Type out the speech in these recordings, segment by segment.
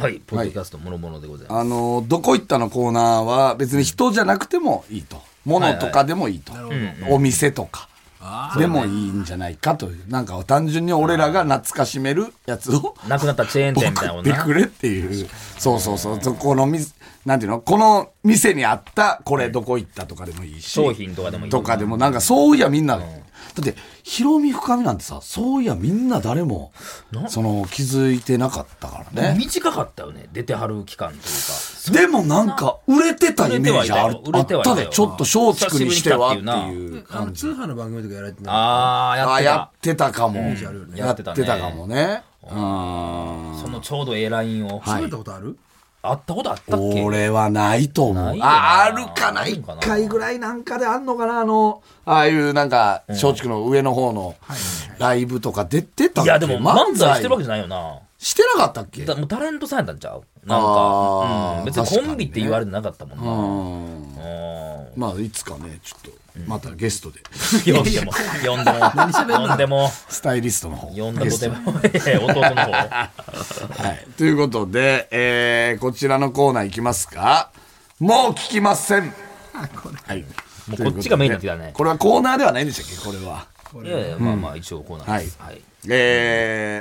はい、ポッドキャストもろもろでございます。 どこ行ったのコーナーは別に人じゃなくてもいいと。物とかでもいいと。お店とか。でもいいんじゃないかという。なんか単純に俺らが懐かしめるやつを。 なくなったチェーン店みたいなもんな。 送ってくれっていう。そうそうそう。このなんていうのこの店にあったこれどこ行ったとかでもいいし。 商品とかでもいい。 とかでもなんかそういやみんな。だってヒロミ深みなんてさ、そういやみんな誰も気づいてなかったからね。 短かったよね、出てはる期間というか。 でもなんか売れてたイメージあったで、ちょっと松竹にしてはっていう感じ。 通販の番組とかやられてない。やってたかも。 やってたかもね。 そのちょうどラインを。 喋ったことある？ あったことあったっけ？ 俺はないと思う。あるかな、一回ぐらいなんかであんのかな、ああいうなんか、松竹の上の方のライブとか出てたっけ？ いやでも漫才してるわけじゃないよな。 してなかったっけ？ もうタレントさんやったんちゃう？なんか、別にコンビって言われてなかったもんな。 まあいつかね、ちょっとまたゲストで呼んでもスタイリストの方呼んだとでも弟の方はい、ということで、こちらのコーナーいきますか。もう聞きません。 はい、もうこっちがメインになってきたね。 これはコーナーではないんでしたっけ？これは。 いやいや、まあまあ一応コーナーです。 はい。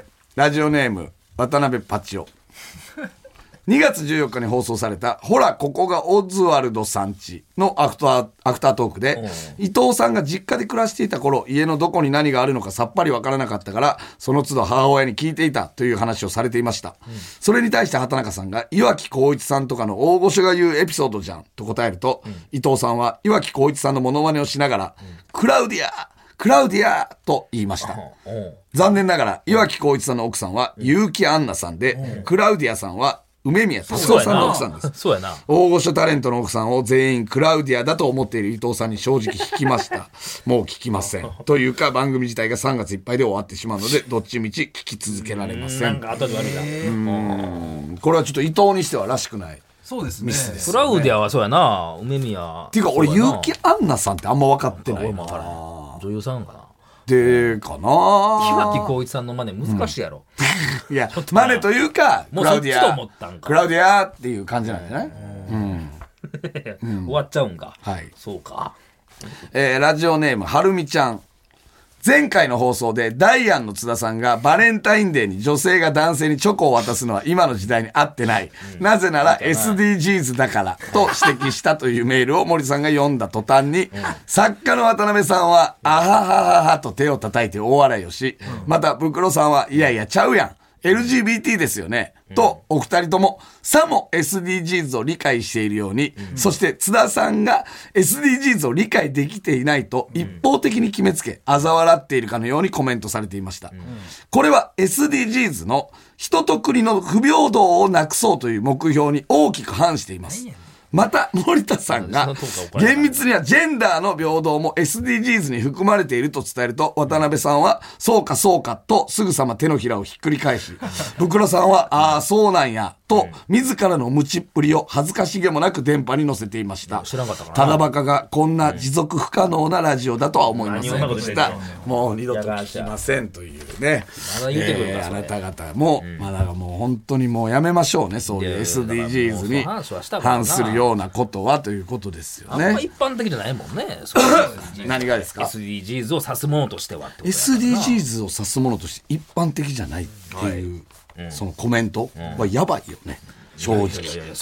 ラジオネーム渡辺パチオ。2月14日に放送されたほらここがオズワルドさんちのアフタートークで、伊藤さんが実家で暮らしていた頃、家のどこに何があるのかさっぱりわからなかったからその都度母親に聞いていたという話をされていました、それに対して畑中さんが岩城浩一さんとかの大御所が言うエピソードじゃんと答えると、伊藤さんは岩城浩一さんのモノマネをしながら、クラウディアと言いました。残念ながら岩城浩一さんの奥さんは結城アンナさんで、クラウディアさんは梅宮達夫さんの奥さんです。 そうやな。 大御所タレントの奥さんを全員クラウディアだと思っている伊藤さんに正直聞きました。もう聞きません。というか番組自体が3月いっぱいで終わってしまうので、どっちみち聞き続けられません。 なんか後で悪いな。 これはちょっと伊藤にしてはらしくない。 そうですね。 ミスです、 クラウディアはそうやな。梅宮。 っていうか俺結城アンナさんってあんま分かってないな。 女優さんかな。 でかな。 岩城浩一さんの真似難しいやろ。 いや真似というかクラウディアクラウディアっていう感じなんじゃない？ 終わっちゃうんか。 はい。 そうか。 ラジオネームはるみちゃん。前回の放送でダイアンの津田さんがバレンタインデーに女性が男性にチョコを渡すのは今の時代に合ってない、なぜなら SDGs だからと指摘したというメールを森さんが読んだ途端に、作家の渡辺さんはあははははと手を叩いて大笑いをし、またブクロさんはいやいやちゃうやんLGBT ですよね、とお二人ともさも SDGs を理解しているように、そして津田さんが SDGs を理解できていないと一方的に決めつけ嘲笑っているかのようにコメントされていました、これは SDGs の人と国の不平等をなくそうという目標に大きく反しています。また森田さんが厳密にはジェンダーの平等も SDGs に含まれていると伝えると、渡辺さんはそうかそうかとすぐさま手のひらをひっくり返し、ブクロさんはああそうなんやと自らの無知っぷりを恥ずかしげもなく電波に乗せていました。 知らなかったかな。 ただバカがこんな持続不可能なラジオだとは思いませんでした。もう二度と聞きませんというね。 まだ言ってくるか、 あなた方も、まだもう本当にもうやめましょうね、そういう SDGs に反するようなことはということですよね。 あんま一般的じゃないもんね。 何がですか？ SDGs を指すものとしてはってこと。 SDGs を指すものとして一般的じゃないっていう、そのコメントはやばいよね。正直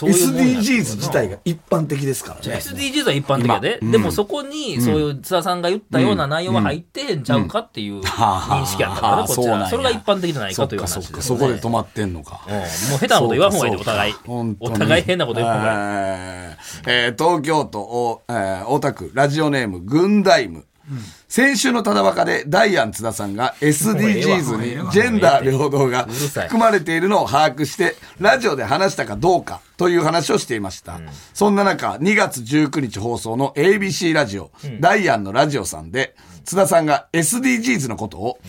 SDGs 自体が一般的ですからね。 SDGs は一般的やで、でもそこにそういう津田さんが言ったような内容は入ってへんちゃうかっていう認識やったからね、こっちら。それが一般的じゃないかという話ですね。 そこで止まってんのか。 もう下手なこと言わんほうがいいで、お互いお互い変なこと言わんほうがいい。 東京都大田区ラジオネームグンダイム。先週のただバカでダイアン津田さんが SDGs にジェンダー平等が含まれているのを把握してラジオで話したかどうかという話をしていました、そんな中2月19日放送の ABC ラジオ、ダイアンのラジオさんで津田さんが SDGs のことを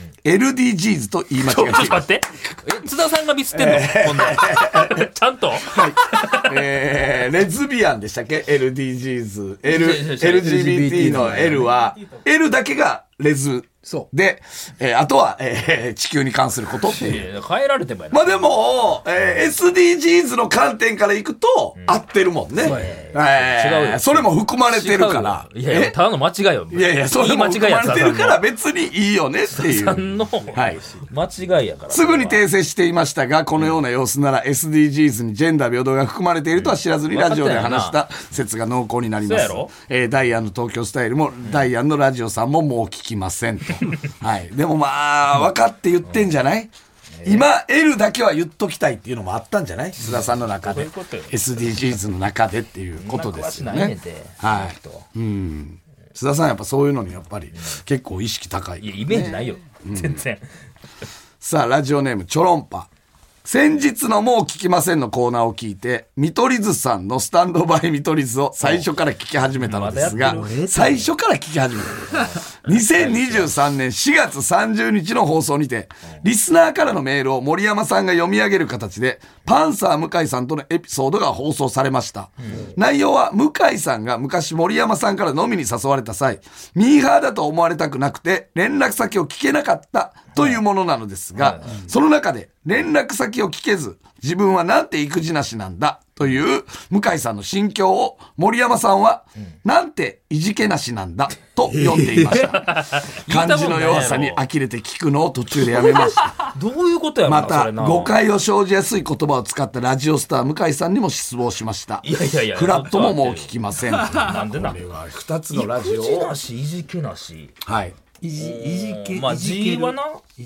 LDGs と言い間違えています。 ちょっと待って、津田さんがミスってんの、今度ちゃんと、 レズビアンでしたっけ？ LDGs LGBT の L は L だけがレズそう。 で、あとは、地球に関することっていう。 いや変えられてもやな。 まあでも、SDGs の観点からいくと、合ってるもんね。 違うよそれも含まれてるから。 違うよいやいや、ただの間違いよ。 いやいや、それもいい含まれてるから間違いや別にいいよねっていう。 さんのはい。 間違いやから。 すぐに訂正していましたが、このような様子なら SDGs にジェンダー平等が含まれているとは知らずにラジオで話した説が濃厚になります。ダイアンの東京スタイルも、ダイアンのラジオさんももう聞きませんと。はい。でもまあ、分かって言ってんじゃない？今、L だけは言っときたいっていうのもあったんじゃない須田さんの中で。SDGs の中でっていうことですよね。はい。うん。須田さんやっぱそういうのにやっぱり結構意識高い。 いや、イメージないよ。全然。 さあ、ラジオネーム、チョロンパ。先日のもう聞きませんのコーナーを聞いて、見取り図さんのスタンドバイ見取り図を最初から聞き始めたのですが、最初から聞き始めた。2023年4月30日の放送にて、リスナーからのメールを森山さんが読み上げる形で、パンサー向井さんとのエピソードが放送されました。内容は向井さんが昔森山さんから飲みに誘われた際、ミーハーだと思われたくなくて、連絡先を聞けなかったというものなのですが、その中で連絡先を聞けず、自分はなんて育児なしなんだという向井さんの心境を森山さんは、なんていじけなしなんだと読んでいました。漢字の弱さに呆れて聞くのを途中でやめました。 どういうことやろな、 また誤解を生じやすい言葉を使ったラジオスター向井さんにも失望しました。 いやいやいや、 フラットももう聞きません。 なんでな。 2つのラジオ育児を。 なし、いじけなし。 はい。 いじけ、 まあ、 いじけ G るはな。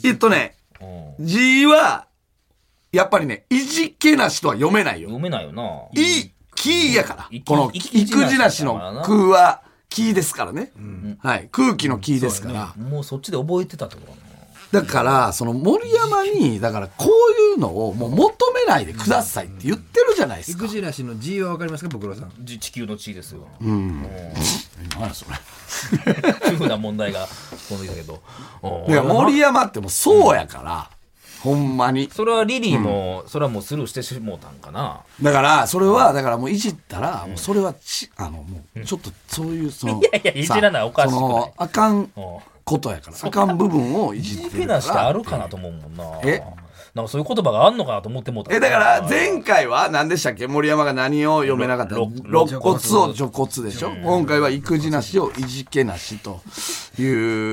G は、やっぱりね、いじけなしとは読めないよ。 読めないよな。 キーやから。この、育育児なしの空は、キーですからね。はい。空気のキーですから。 もうそっちで覚えてたってことだな。 だから、その森山に、だからこういうのをもう求めないでくださいって言ってるじゃないですか。 育児なしの G はわかりますか、ブクロさん。 地球の地ですよ。 何やそれ。 主婦な問題が飛んできたけど。 いや、森山ってもうそうやから、ほんまに。 それはリリーも、それはもうスルーしてしもうたんかな。 だから、それは、だからもういじったら、もうそれはもう、ちょっとそういう、その、 いやいやいじらないおかしくないその、あかんことやから、あかん部分をいじってるから。 いじけなしってあるかなと思うもんな。 えなんかそういう言葉があんのかなと思ってもうた。 だから前回は何でしたっけ？森山が何を読めなかった？肋骨を除骨でしょ？今回は育児なしをいじけなしという。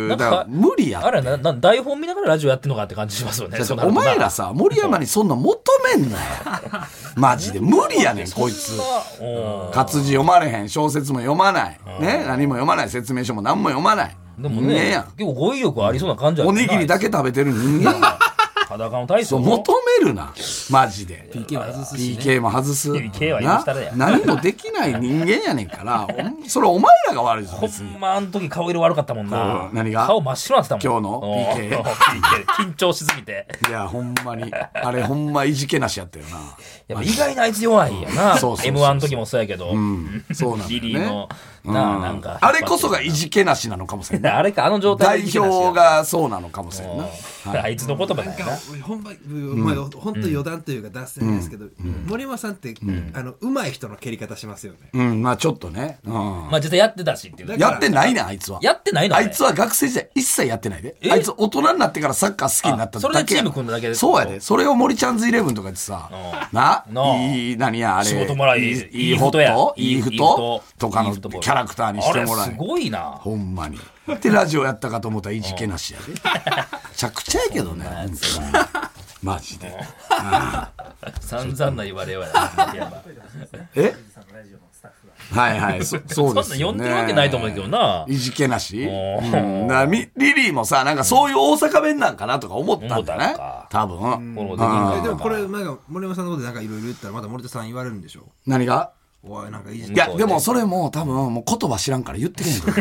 だから無理や。 あれ台本見ながらラジオやってんのかって感じしますよね。 お前らさ、森山にそんな求めんなよ。マジで無理やねん、こいつ。活字読まれへん、小説も読まない。ね、何も読まない、説明書も何も読まない。 でもね、結構語彙力ありそうな感じはおにぎりだけ食べてる人間。 裸の体操求めるな、マジで。 PK は外すし、ね、 PK も外す。 PK は許したらや。 何もできない人間やねんから、それお前らが悪いぞ、別に。 ほんまあの時顔色悪かったもんな。 何が？ 顔真っ白になってたもん。 今日の PK。 緊張しすぎて。 いや、ほんまに。あれほんまいじけなしやったよな。 やっぱ意外なあいつ弱いやな。M1 の時もそうやけど。 そうなんだよね。 リリーの、なんか。 あれこそがいじけなしなのかもしれない。 あれか、あの状態代表がそうなのかもしれないな。 あいつの言葉だよな。 本当余談というか脱線ですけど、森山さんって上手い人の蹴り方しますよね。 まあちょっとね。 まあ実際やってたしっていう。 やってないね、あいつは。 やってないの？ あいつは学生時代一切やってないで。あいつ大人になってからサッカー好きになっただけ。 それでチーム組んだだけで。 そうやで。それを森ちゃんズイレブンとかでさ、何やあれ。 仕事もらい。 いいフットとかのキャラクターにしてもらえ。 すごいな。 ほんまに。で、ラジオやったかと思ったらいじけなしやで。めちゃくちゃやけどね。マジで。 散々な言われはえはいはい、そうですよね。 そんな呼んでるわけないと思うけどな。 いじけなし、リリーもさ、なんかそういう大阪弁なんかなとか思ったんだね。多分。 でもこれ、なんか森山さんのことでなんかいろいろ言ったらまた森田さん言われるんでしょ？ 何が？ おい、なんかいじいや、でもそれも多分もう言葉知らんから言ってけんの。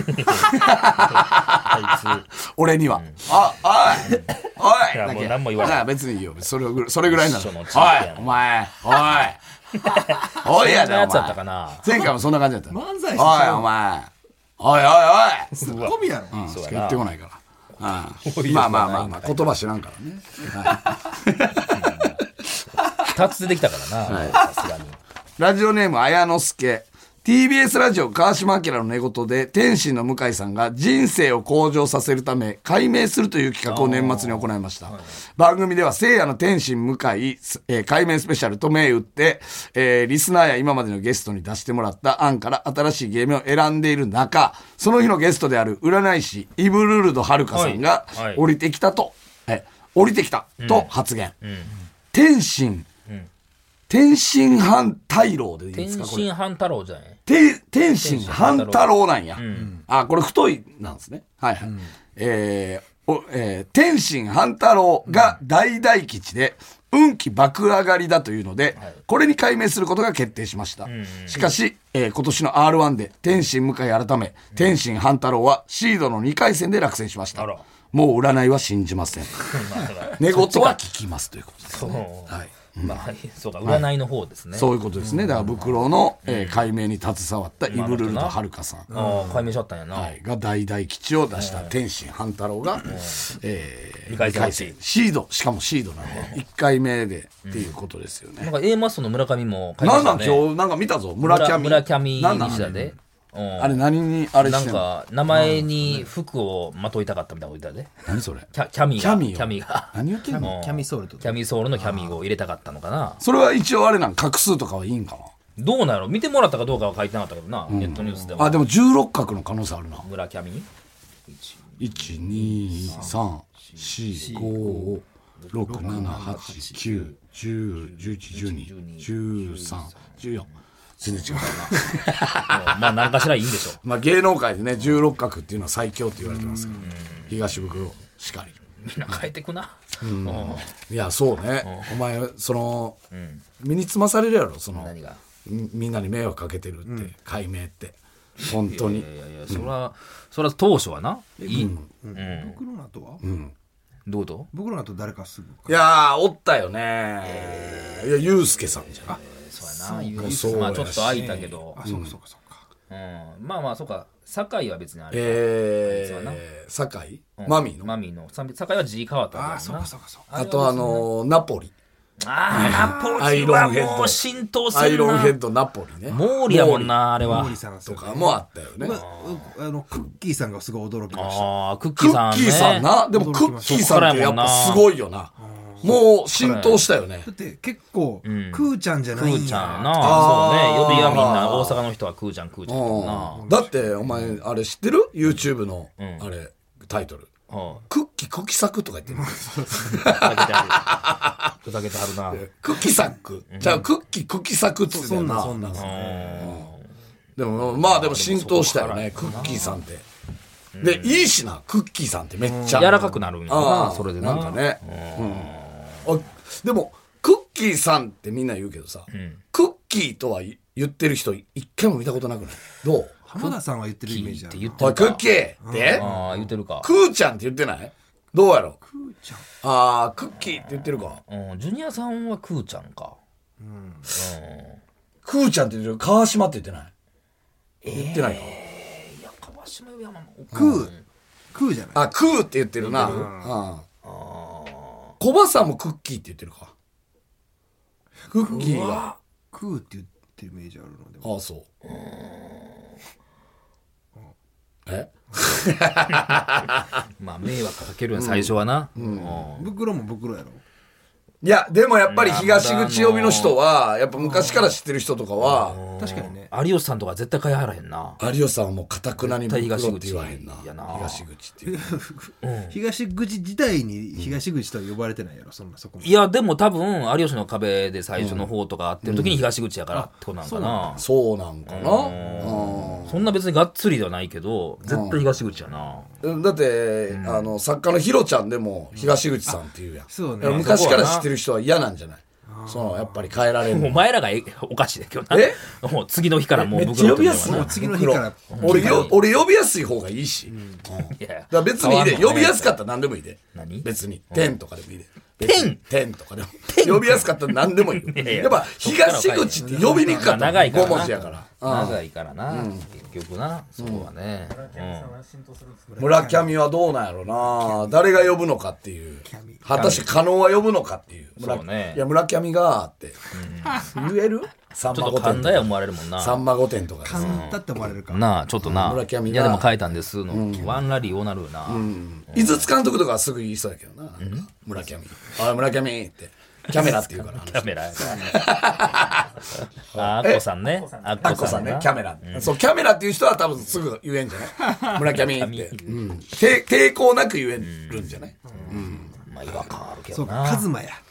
俺には。おいいや、もう何も言わない。 別にいいよ。それぐらいなの。お前、おいやで、お前。前回もそんな感じだった。 漫才師おい、お前。おい。 ツッコミやろ。 しか言ってこないから。まあ、言葉知らんからね。 2つ出てきたからな、さすがに。 ラジオネーム、綾之助。 TBS ラジオ川島明の寝言で天心の向井さんが人生を向上させるため解明するという企画を年末に行いました。番組では聖夜の天心向井、解明スペシャルと銘打って、リスナーや今までのゲストに出してもらった案から新しいゲームを選んでいる中、その日のゲストである占い師イブルルドはるかさんが降りてきたと発言。天心半太郎でいいですか？ 天心半太郎じゃない？ 天心半太郎なんや。これ太いなんですね。はいはい。天心半太郎が大大吉で、運気爆上がりだというので、これに改名することが決定しました。しかし、今年の R1 で天心向井改め、天心半太郎はシードの2回戦で落選しました。もう占いは信じません。寝言は聞きますということですね。はい。 まあ、そうか、占いの方ですね。 そういうことですね。だから、袋の解明に携わったイブルルドはるかさん。 解明しちゃったんやな。 が大大吉を出した天心半太郎が、 2回戦。 シード、しかもシードなんで、1回目でっていうことですよね。 なんか A マストの村上も解明したね。 今日なんか見たぞ。村上西田で。 あれ何にあれしてんの？ なんか名前に服をまといたかったみたいなこと言ったで。 何それ？ キャミが何言ってんの？キャミソールとキャミソールのキャミを入れたかったのかな。 それは一応あれなん画数とかはいいんかな。 どうなんやろ？見てもらったかどうかは書いてなかったけどな、ネットニュースでは。 でも16画の可能性あるな。 村キャミ 1、2、3、4、5、6、7、8、9、10、11、12、13、14。全然違うな。まあ何かしらいいんでしょう。 まあ芸能界でね、16画っていうのは最強って言われてますから、東袋しかり。 みんな変えてくな。 いや、そうね。お前、身につまされるやろ、 何がみんなに迷惑かけてるって、解明って。本当に。 いや、そら当初はな。いい。 袋の後は？ どういうこと？ 袋の後誰かすぐ。 いやー、おったよね。いや、ゆうすけさんじゃん。 そうやな。まあちょっと空いたけど。 そうか。 まあそうか。堺は別にあれ。 堺？マミの。堺は字変わったからな。 そうか。 あとナポリ。 ナポリはもう浸透するな。 アイロンヘッドナポリね。 モーリやもんな、あれは。 モーリさんとかもあったよね。 クッキーさんがすごい驚きました。 クッキーさんね。 クッキーさんな。でもクッキーさんってやっぱすごいよな。もう浸透したよね。 だって結構、クーちゃんじゃないんや。 クーちゃんな。そうね。呼びがみんな、大阪の人はクーちゃんな。 だって、お前、あれ知ってる？ YouTube の、あれ、タイトル。クッキーコキサクとか言ってる。 ふざけてはるな。 クッキーサク。じゃあ、クッキーコキサクって言ってたよな。 そんなん。 でも、まあでも浸透したよね、クッキーさんって。で、いいしな、クッキーさんってめっちゃ。 柔らかくなるんやな、それでな。 なんかね。でも、クッキーさんってみんな言うけどさ、クッキーとは言ってる人一回も見たことなくない？どう？ 浜田さんは言ってるイメージある。 おい、クッキーって言ってるか。 クーちゃんって言ってない？どうやろ？ クーちゃん。 クッキーって言ってるか。 ジュニアさんはクーちゃんか。 クーちゃんって言ってる。川島って言ってない？言ってないか。 いや、川島よりはクーじゃない？ クーって言ってるな。小葉さんもクッキーって言ってるか。クッキーが。 クーって言ってるイメージあるので。 そう。 まあ迷惑かけるやん、最初はな。 袋も袋やろ。 いや、でもやっぱり東口呼びの人は、やっぱ昔から知ってる人とかは、 確かにね。 有吉さんとか絶対買いはらへんな。 有吉さんはもう堅くなに袋って言わへんな。東口っていう。 東口自体に東口とは呼ばれてないやろ、そこも。 いや、でも多分、有吉の壁で最初の方とか会ってる時に東口やからってことなんかな。 そうなんかな。 そんな別にがっつりではないけど、絶対東口やな。 だって、作家のヒロちゃんでも東口さんっていうやん。 そうね。 昔から知ってる人は嫌なんじゃない？やっぱり変えられる。 お前らがおかしいだけどな。もう次の日からもうめっちゃ呼びやすい。 次の日から。 俺呼びやすい方がいいし。だから別にいいで。呼びやすかったら何でもいいで。別に。天とかでもいいで。天とかでも。呼びやすかったら何でもいいよ。やっぱ東口って呼びにくかった。5文字やから。 長いからな、結局な、そこはね。 村上はどうなんやろな。誰が呼ぶのかっていう。果たして加納は呼ぶのかっていう。 そうね。 いや、村上がって。言える？さんま御殿。 ちょっと神田や思われるもんな。 さんま御殿とか。 神田って思われるか。 なあ、ちょっとな。 村上が。 いや、でも書いたんですの。ワンラリーをなるな。 井筒監督とかはすぐ言いそうやけどな。村上。あ、村上って。キャメラって言うから。 キャメラ。アッコさんね。 アッコさんね。キャメラ。そう、キャメラっていう人は多分すぐ言えんじゃない村上って。抵抗なく言えるんじゃないまあ、違和感あるけそうか、 どな。 カズマや。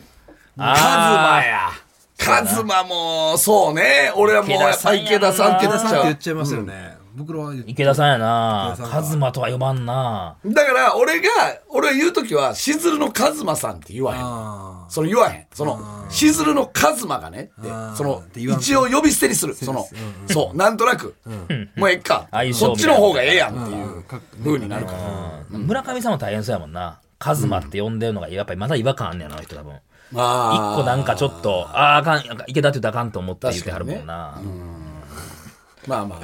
カズマも、そうね。俺はもうやっぱ池田さんって言っちゃう。 言っちゃいますよね。僕らは池田さんやな。カズマとは呼ばんな。 だから俺が言うときはしずるのカズマさんって言わへん。その言わへん。そのしずるのカズマがねってその一応呼び捨てにする。そのそうなんとなくもうええか。そっちの方がええやんっていう風になるから。 村上さんも大変そうやもんな。カズマって呼んでるのがやっぱりまだ違和感あんねやな、あの人多分。一個なんかちょっとあかん池田って言ったらあかんと思って言ってはるもんな。 まあ、はい、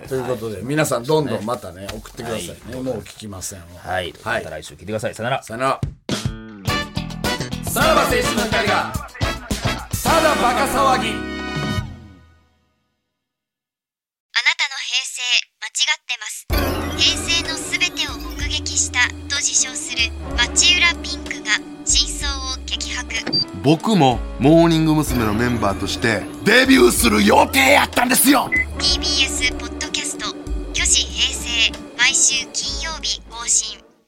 ということで皆さんどんどんまたね送ってくださいね。もう聞きませんわ。 はい、また来週聞いてください。さよなら。 さよなら。さらば青春の光がただバカ騒ぎ。あなたの平成間違ってます。平成のすべてを目撃したと自称する町浦ピンクが真相を激白。 僕もモーニング娘。のメンバーとしてデビューする予定やったんですよ。 TBS ポッドキャスト「虚子平成」毎週金曜日更新。